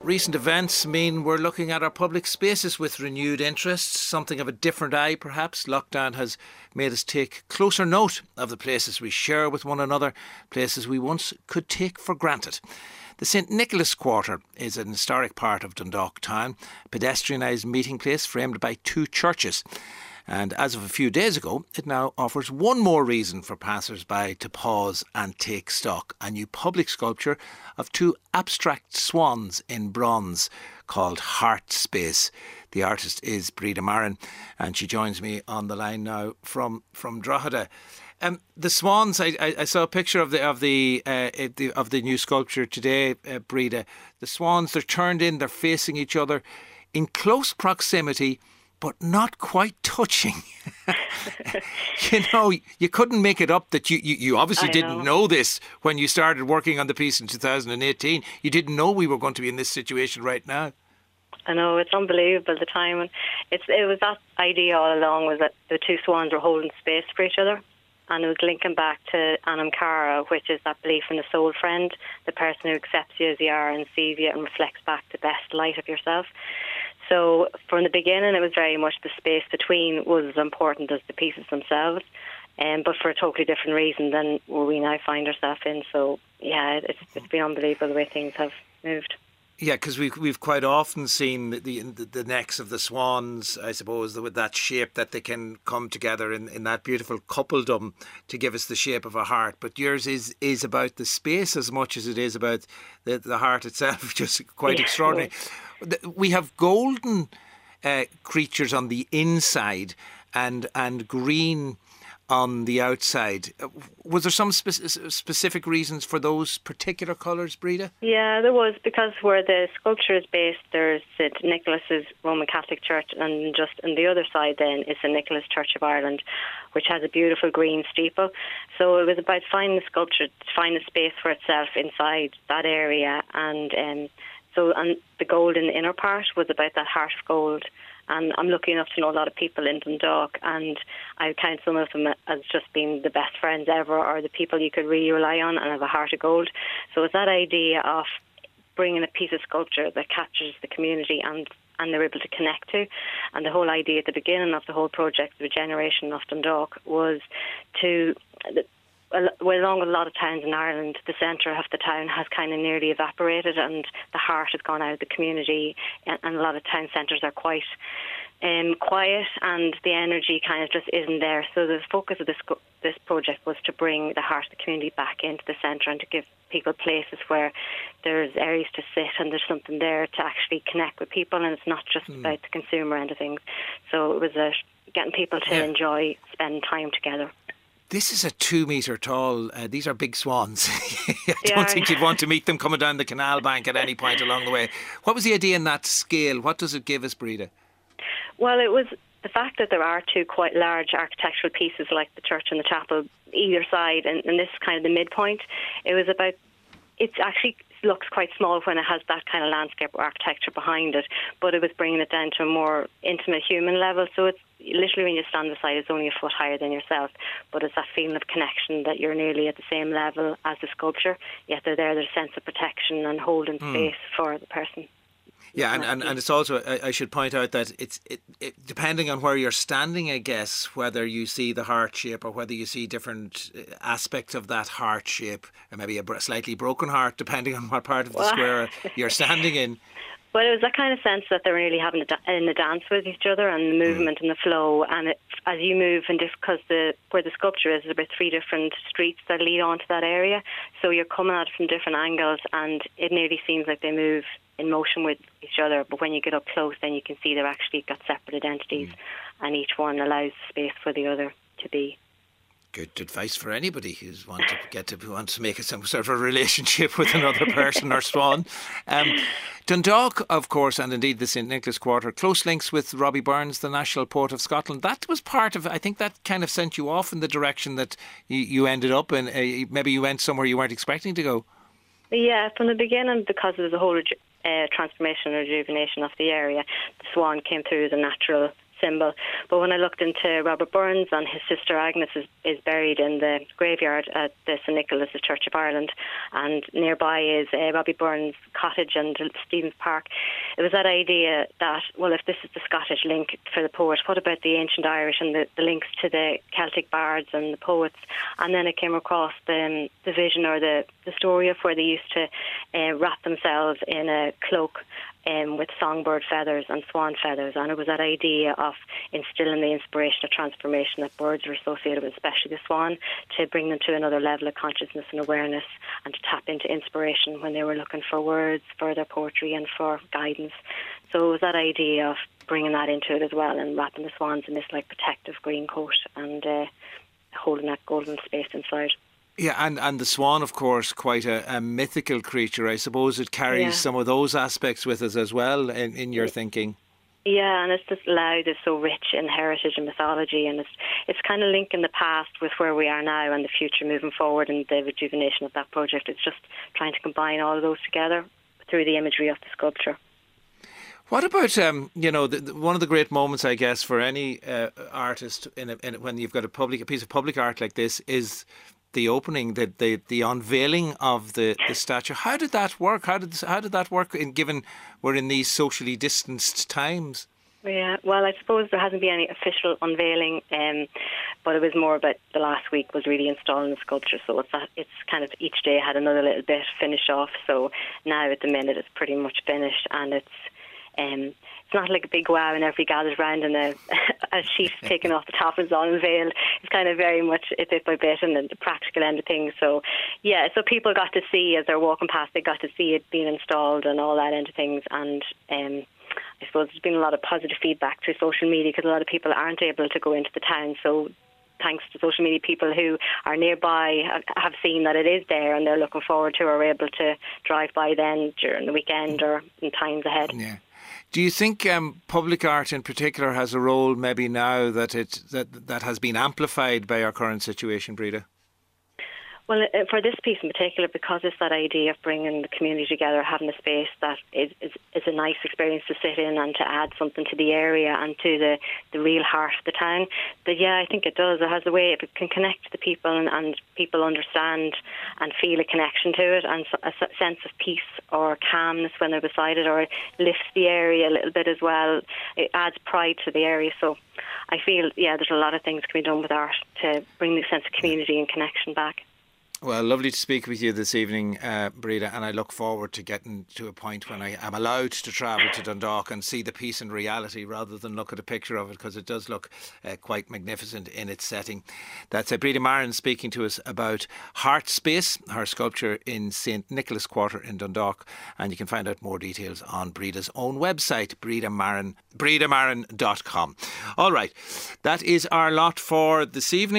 Recent events mean we're looking at our public spaces with renewed interest, something of a different eye perhaps. Lockdown has made us take closer note of the places we share with one another, places we once could take for granted. The St Nicholas Quarter is an historic part of Dundalk town, a pedestrianised meeting place framed by two churches. And as of a few days ago, it now offers one more reason for passers-by to pause and take stock. A new public sculpture of two abstract swans in bronze called Heart Space. The artist is Breda Marin, and she joins me on the line now from Drogheda. The swans, I saw a picture of the new sculpture today, Breda. The swans, they're turned in, they're facing each other in close proximity, but not quite touching. You couldn't make it up that you obviously didn't know this when you started working on the piece in 2018. You didn't know we were going to be in this situation right now. I know, it's unbelievable, the time. And it was that idea all along, was that the two swans were holding space for each other. And it was linking back to Anam Cara, which is that belief in the soul friend, the person who accepts you as you are and sees you and reflects back the best light of yourself. So from the beginning, it was very much the space between was as important as the pieces themselves, but for a totally different reason than where we now find ourselves in. So, yeah, it's been unbelievable the way things have moved. Yeah, because we've quite often seen the necks of the swans, I suppose, with that shape that they can come together in that beautiful coupledom to give us the shape of a heart. But yours is about the space as much as it is about the heart itself, just quite extraordinary. We have golden creatures on the inside and green on the outside. Was there some specific reasons for those particular colours, Breda? Yeah, there was, because where the sculpture is based, there's St Nicholas's Roman Catholic Church, and just on the other side then is St Nicholas Church of Ireland, which has a beautiful green steeple. So it was about finding the sculpture, to find a space for itself inside that area, and the gold in the inner part was about that heart of gold. And I'm lucky enough to know a lot of people in Dundalk, and I count some of them as just being the best friends ever, or the people you could really rely on and have a heart of gold. So it's that idea of bringing a piece of sculpture that captures the community and they're able to connect to. And the whole idea at the beginning of the whole project, the regeneration of Dundalk, was to... along with a lot of towns in Ireland, the centre of the town has kind of nearly evaporated, and the heart has gone out of the community, and a lot of town centres are quite quiet, and the energy kind of just isn't there. So the focus of this project was to bring the heart of the community back into the centre and to give people places where there's areas to sit and there's something there to actually connect with people, and it's not just about the consumer end of things. So it was getting people to enjoy spending time together. This is a 2 metre tall, these are big swans. I don't think you'd want to meet them coming down the canal bank at any point along the way. What was the idea in that scale? What does it give us, Breda? Well, it was the fact that there are two quite large architectural pieces like the church and the chapel either side, and this is kind of the midpoint. It was about, it actually looks quite small when it has that kind of landscape architecture behind it, but it was bringing it down to a more intimate human level. So it's literally, when you stand beside it, it's only a foot higher than yourself, but it's that feeling of connection that you're nearly at the same level as the sculpture, yet there's a sense of protection and holding space for the person. Yeah, and it's also, I should point out that it depending on where you're standing, I guess, whether you see the heart shape or whether you see different aspects of that heart shape, or maybe a slightly broken heart, depending on what part of the square you're standing in. Well, it was that kind of sense that they were really having a dance with each other, and the movement and the flow. And as you move, and just because where the sculpture is, there's about 3 different streets that lead onto that area. So you're coming at it from different angles, and it nearly seems like they move in motion with each other. But when you get up close, then you can see they've actually got separate identities, and each one allows space for the other to be. Good advice for anybody who wants to make some sort of a relationship with another person or swan. Dundalk, of course, and indeed the St Nicholas Quarter, close links with Robbie Burns, the National Poet of Scotland. That was part of, I think that kind of sent you off in the direction that you ended up in. Maybe you went somewhere you weren't expecting to go. Yeah, from the beginning, because of the whole transformation and rejuvenation of the area, the swan came through as a natural symbol. But when I looked into Robert Burns, and his sister Agnes is buried in the graveyard at the St Nicholas Church of Ireland, and nearby is Robbie Burns' cottage and Stephen's Park. It was that idea that, well, if this is the Scottish link for the poet, what about the ancient Irish and the links to the Celtic bards and the poets? And then I came across the vision, or the story of where they used to wrap themselves in a cloak with songbird feathers and swan feathers, and it was that idea of instilling the inspiration of transformation that birds are associated with, especially the swan, to bring them to another level of consciousness and awareness, and to tap into inspiration when they were looking for words for their poetry and for guidance. So it was that idea of bringing that into it as well, and wrapping the swans in this like protective green coat and holding that golden space inside. Yeah, and the swan, of course, quite a mythical creature. I suppose it carries some of those aspects with us as well in your thinking. Yeah, and it's just Louth is so rich in heritage and mythology, and it's kind of linking the past with where we are now and the future moving forward, and the rejuvenation of that project. It's just trying to combine all of those together through the imagery of the sculpture. What about, one of the great moments, I guess, for any artist when you've got a piece of public art like this is the opening, the unveiling of the statue. How did that work? How did that work? Given we're in these socially distanced times. Yeah, well, I suppose there hasn't been any official unveiling, but it was more about the last week was really installing the sculpture. So it's kind of each day had another little bit finish off. So now at the minute it's pretty much finished, and it's not like a big wow and everybody gathers round and a sheet taken off the top is all unveiled. It's kind of very much a bit by bit and the practical end of things. So yeah, so people got to see as they're walking past, they got to see it being installed and all that end of things. And I suppose there's been a lot of positive feedback through social media, because a lot of people aren't able to go into the town. So thanks to social media, people who are nearby have seen that it is there, and they're looking forward to, or are able to drive by then during the weekend or in times ahead. Yeah. Do you think public art in particular has a role maybe now that has been amplified by our current situation, Breda? Well, for this piece in particular, because it's that idea of bringing the community together, having a space that is a nice experience to sit in and to add something to the area and to the real heart of the town. But yeah, I think it does. It has a way it can connect to the people, and people understand and feel a connection to it, and a sense of peace or calmness when they're beside it, or it lifts the area a little bit as well. It adds pride to the area. So I feel, there's a lot of things can be done with art to bring the sense of community and connection back. Well, lovely to speak with you this evening, Breda, and I look forward to getting to a point when I am allowed to travel to Dundalk and see the piece in reality rather than look at a picture of it, because it does look quite magnificent in its setting. That's Breda Marin speaking to us about Heart Space, her sculpture in St Nicholas Quarter in Dundalk, and you can find out more details on Breda's own website, bredamarin.com. All right, that is our lot for this evening.